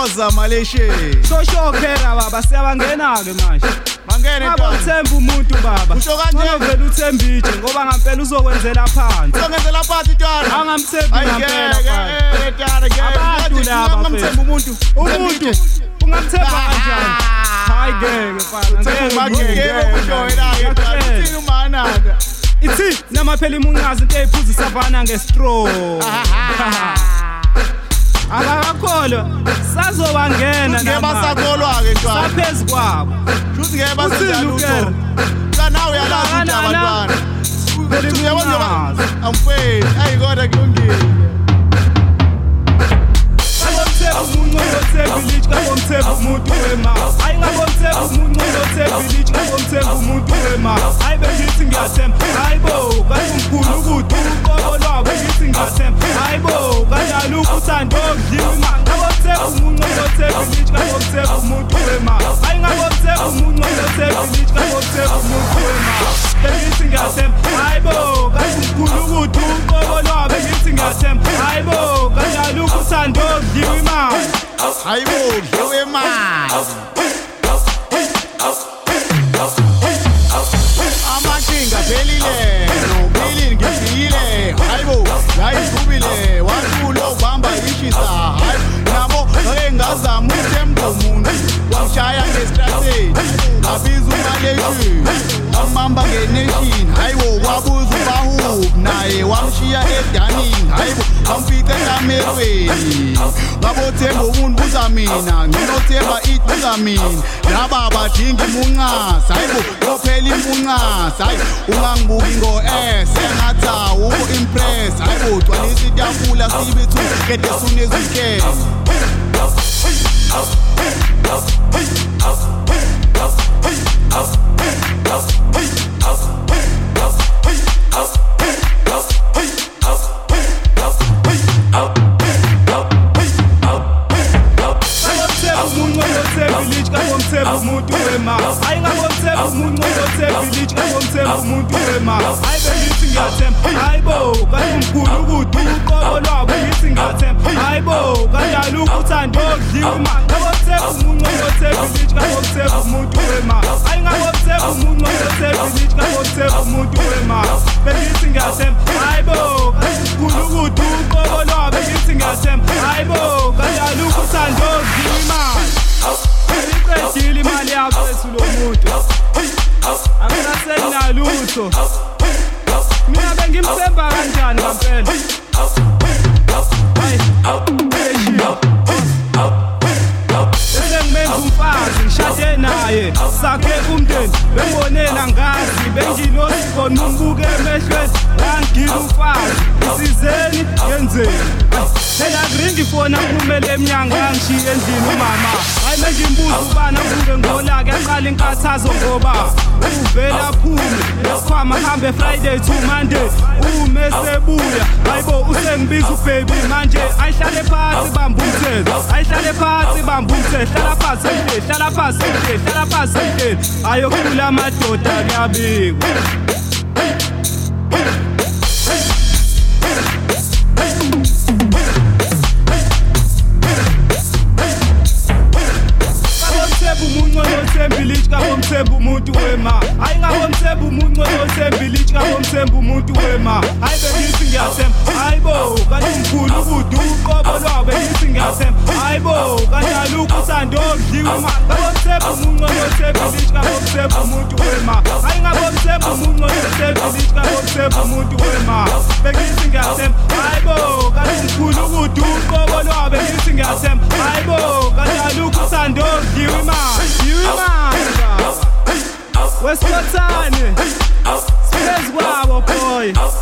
Thokoza Malaysia. Shosho phela baba siyabangena ke manje. Mangene Baba uthemba umuntu baba. Usho kanje vele uthembije ngoba ngampela uzokwenzela phansi. Uzongenzela phansi Twana. Angamthembi ngampela baba. Twana ke. Abantu laba ungamthemba umuntu. Umuntu ungamthemba kanjani? Hayi ngeke mfana ngeke usho wena ke Twana. Uthini umananda? Ithi namaphela imuncazi into eyiphuza savana ngestraw. Akakholwa sazobangena ngeke basakholwa ke Twana. Saphezulu kwabo. Futhi ngeke basenjalutho. Kana uyalazi abantwana. Phela uyabona amfeni ayikodwa kulungile. Umuntu othembile ngomthembu umuntu wema ayingabomthembu umuntu othembile ngomthembu umuntu wema hayi bengithi ngiyathemba hayibo kaNkulunkulu ukuthi uqobo lwabo ngithi ngiyathemba hayibo kanjalo ukuthanda okudliwa imali ngabomthembu umuntu othembile ngomthembu umuntu wema ayingabomthembu umuntu othembile ngomthembu umuntu wema bengithi ngiyathemba hayibo kaNkulunkulu ukuthi uqobo lwabo ngithi ngiyathemba hayibo kanjalo ukuthanda okudliwa imali hayibo dliwe imali amathinga phelile nobili ngidlile hayibo yayizubile wathulo ubamba ishisa hayi nabo ngeke ngazama uthemba umuntu wangishaya ngestrategy abiza uMalaysia amamba ngenation hayibo wabuza uBahub naye wamshiya eDaning hayibo amfice kamerweni ngabothemba umuntu buza mina nginothemba ibuza mina laba badinga imunqasa hayibo kophela imunqasa hayi ungangibuki ngo sengatha uku impress hayibo gcwalisa itafula sibethu kede suneze weekend umuntu wema ayingabomthembu umuntu othembile ngomthembu umuntu wema hayi bengithi ngiyathemba hayibo kaNkulunkulu ukuthi uqobo lwabo ngithi ngiyathemba hayibo kanjalo ukuthanda okudliwa imali ngabomthembu umuntu othembile ngomthembu umuntu wema ayingabomthembu umuntu othembile ngomthembu umuntu wema bengithi ngiyathemba hayibo kaNkulunkulu ukuthi uqobo lwabo ngithi ngiyathemba hayibo kanjalo ukuthanda okudliwa imali Iqedile imali yakho lo muntu akunasenalutho mina bengimthemba kanjani ngampela Sengimenza umfazi ngishade naye sakhe umndeni bengibonela ngazi benginosiko numbuke emehlweni ngangila umfazi isizeni yenzeni phela gringi fona kumele eminyanga ngishiye endlini umama hayi manje imbuzo ubana kuke ngola ke aqala inkathazo ngoba uvela phume esikhwama hambe Friday to Monday umesebuya hayibo usengibiza ubaby manje ayihlale phansi bamba umthetho ayihlale phansi bamba umthetho hlala phansi hlala phansi hlala phansi ayokhula amadoda kuyabikwa ngabomthembu umuntu wema ayingabomthembu umuntu othembile ngabomthembu umuntu wema hayi bengithi ngiyathemba hayibo kaNkulunkulu ukuthi uqobo lwabo bengithi ngiyathemba hayibo kanjalo ukuthanda okudliwa imali ngabomthembu umuntu othembile ngabomthembu umuntu wema ayingabomthembu umuntu othembile ngabomthembu umuntu wema bengithi ngiyathemba hayibo kaNkulunkulu ukuthi uqobo lwabo bengithi ngiyathemba hayibo kanjalo ukuthanda okudliwa imali Wesiphathane Siphez kwabo boy